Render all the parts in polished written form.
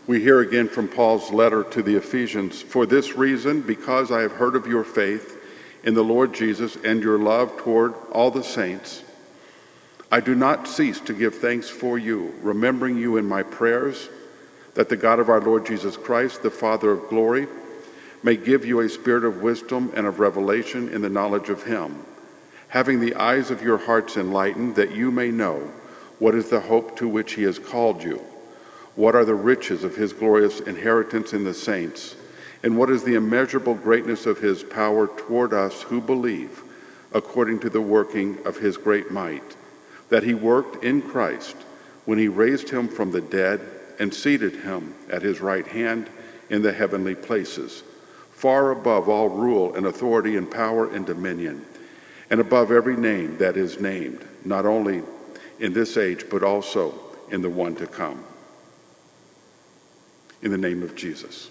We hear again from Paul's letter to the Ephesians, "For this reason, because I have heard of your faith in the Lord Jesus and your love toward all the saints, I do not cease to give thanks for you, remembering you in my prayers, that the God of our Lord Jesus Christ, the Father of glory, may give you a spirit of wisdom and of revelation in the knowledge of him, having the eyes of your hearts enlightened, that you may know what is the hope to which he has called you, what are the riches of his glorious inheritance in the saints, and what is the immeasurable greatness of his power toward us who believe, according to the working of his great might, that he worked in Christ when he raised him from the dead and seated him at his right hand in the heavenly places, far above all rule and authority and power and dominion, and above every name that is named, not only in this age, but also in the one to come." In the name of Jesus.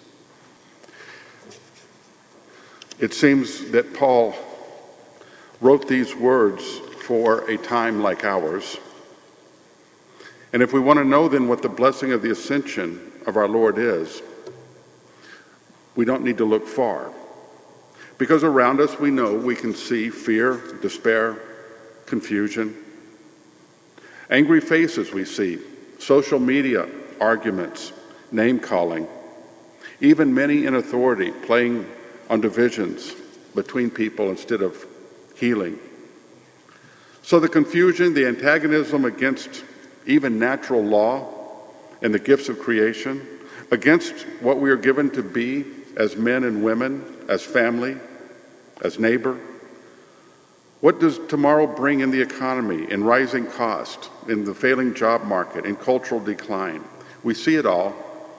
It seems that Paul wrote these words for a time like ours. And if we want to know then what the blessing of the ascension of our Lord is, we don't need to look far. Because around us we know we can see fear, despair, confusion. Angry faces we see, social media arguments, name-calling, even many in authority playing on divisions between people instead of healing. So the confusion, the antagonism against even natural law and the gifts of creation, against what we are given to be as men and women, as family, as neighbor. What does tomorrow bring in the economy, in rising cost, in the failing job market, in cultural decline? We see it all.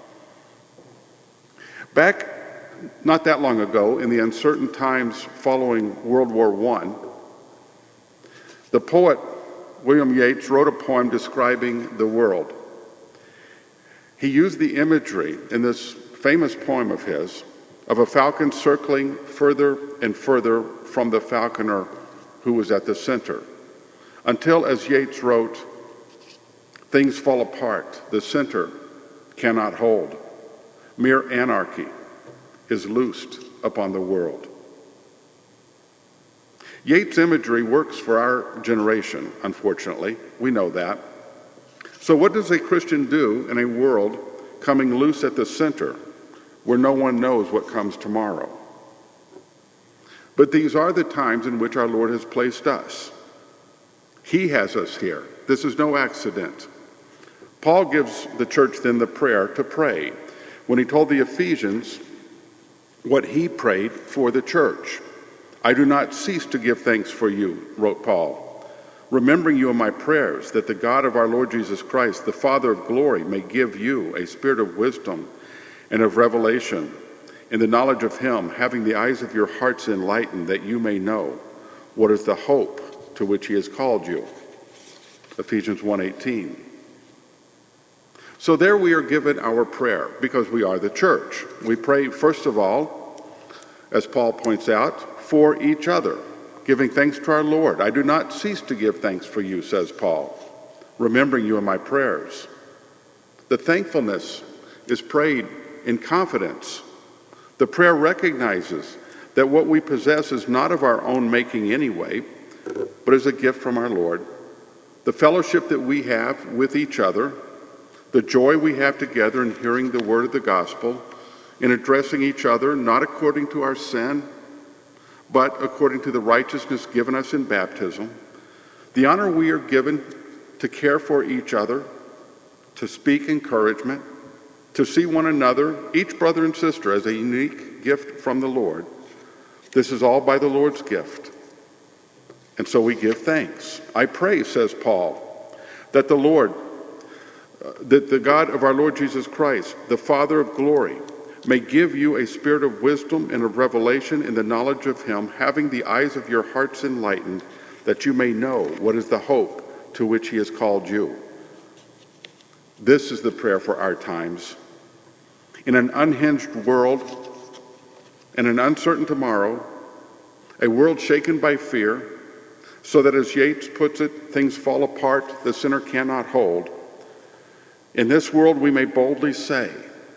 Back not that long ago, in the uncertain times following World War I, the poet William Yeats wrote a poem describing the world. He used the imagery in this famous poem of his of a falcon circling further and further from the falconer who was at the center, until, as Yeats wrote, things fall apart, the center cannot hold. Mere anarchy is loosed upon the world. Yeats' imagery works for our generation, unfortunately. We know that. So what does a Christian do in a world coming loose at the center where no one knows what comes tomorrow? But these are the times in which our Lord has placed us. He has us here. This is no accident. Paul gives the church then the prayer to pray when he told the Ephesians what he prayed for the church. "I do not cease to give thanks for you," wrote Paul, "remembering you in my prayers, that the God of our Lord Jesus Christ, the Father of glory, may give you a spirit of wisdom and of revelation in the knowledge of him, having the eyes of your hearts enlightened, that you may know what is the hope to which he has called you." Ephesians 1:18. So there we are given our prayer because we are the church. We pray, first of all, as Paul points out, for each other, giving thanks to our Lord. "I do not cease to give thanks for you," says Paul, "remembering you in my prayers." The thankfulness is prayed in confidence. The prayer recognizes that what we possess is not of our own making anyway, but is a gift from our Lord. The fellowship that we have with each other, the joy we have together in hearing the word of the gospel, in addressing each other not according to our sin, but according to the righteousness given us in baptism, the honor we are given to care for each other, to speak encouragement, to see one another, each brother and sister, as a unique gift from the Lord. This is all by the Lord's gift. And so we give thanks. "I pray," says Paul, "that the God of our Lord Jesus Christ, the Father of glory, may give you a spirit of wisdom and of revelation in the knowledge of him, having the eyes of your hearts enlightened, that you may know what is the hope to which he has called you." This is the prayer for our times. In an unhinged world and an uncertain tomorrow, a world shaken by fear, so that, as Yeats puts it, things fall apart, the sinner cannot hold. In this world we may boldly say,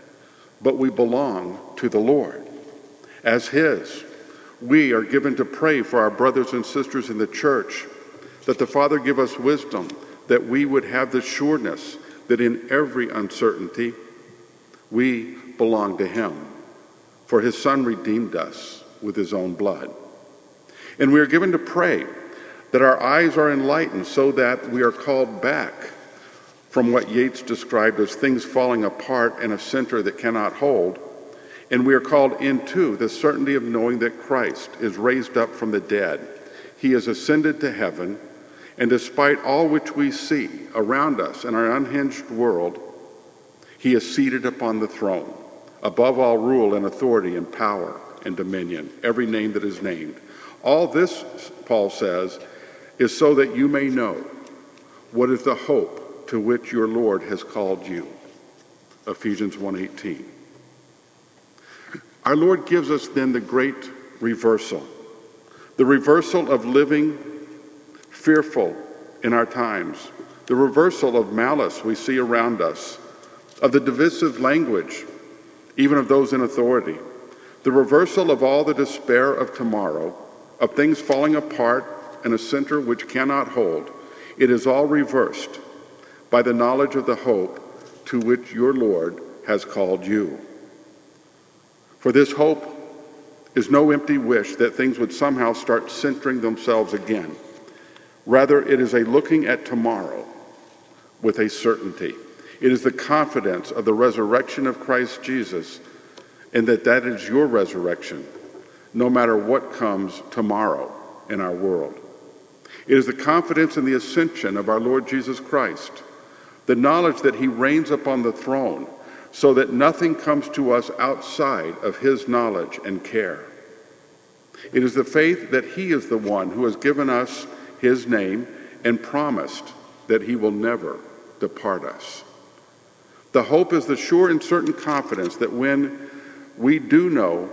but we belong to the Lord. As His, we are given to pray for our brothers and sisters in the church, that the Father give us wisdom, that we would have the sureness that in every uncertainty we belong to Him, for His Son redeemed us with His own blood. And we are given to pray that our eyes are enlightened so that we are called back from what Yeats described as things falling apart in a center that cannot hold, and we are called into the certainty of knowing that Christ is raised up from the dead. He is ascended to heaven, and despite all which we see around us in our unhinged world, He is seated upon the throne, above all rule and authority and power and dominion, every name that is named. All this, Paul says, is so that you may know what is the hope to which your Lord has called you. Ephesians 1:18. Our Lord gives us then the great reversal, the reversal of living fearful in our times, the reversal of malice we see around us, of the divisive language, even of those in authority, the reversal of all the despair of tomorrow, of things falling apart in a center which cannot hold. It is all reversed by the knowledge of the hope to which your Lord has called you. For this hope is no empty wish that things would somehow start centering themselves again. Rather, it is a looking at tomorrow with a certainty. It is the confidence of the resurrection of Christ Jesus, and that is your resurrection, no matter what comes tomorrow in our world. It is the confidence in the ascension of our Lord Jesus Christ, the knowledge that He reigns upon the throne, so that nothing comes to us outside of His knowledge and care. It is the faith that He is the one who has given us His name and promised that He will never depart us. The hope is the sure and certain confidence that when we do know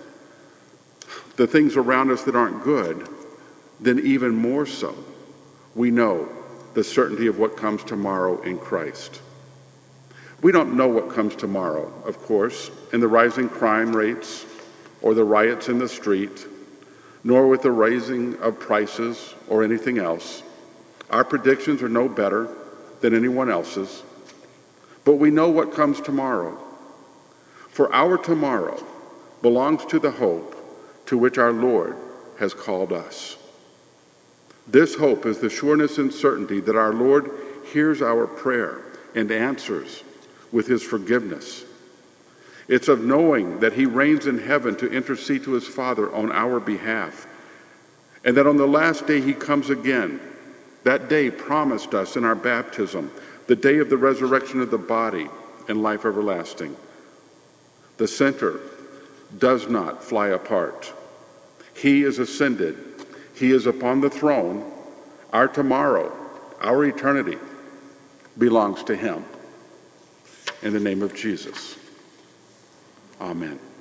the things around us that aren't good, then even more so, we know the certainty of what comes tomorrow in Christ. We don't know what comes tomorrow, of course, in the rising crime rates or the riots in the street, nor with the raising of prices or anything else. Our predictions are no better than anyone else's, but we know what comes tomorrow. For our tomorrow belongs to the hope to which our Lord has called us. This hope is the sureness and certainty that our Lord hears our prayer and answers with His forgiveness. It's of knowing that He reigns in heaven to intercede to His Father on our behalf, and that on the last day He comes again, that day promised us in our baptism, the day of the resurrection of the body and life everlasting. The center does not fly apart. He is ascended. He is upon the throne. Our tomorrow, our eternity, belongs to Him. In the name of Jesus, amen.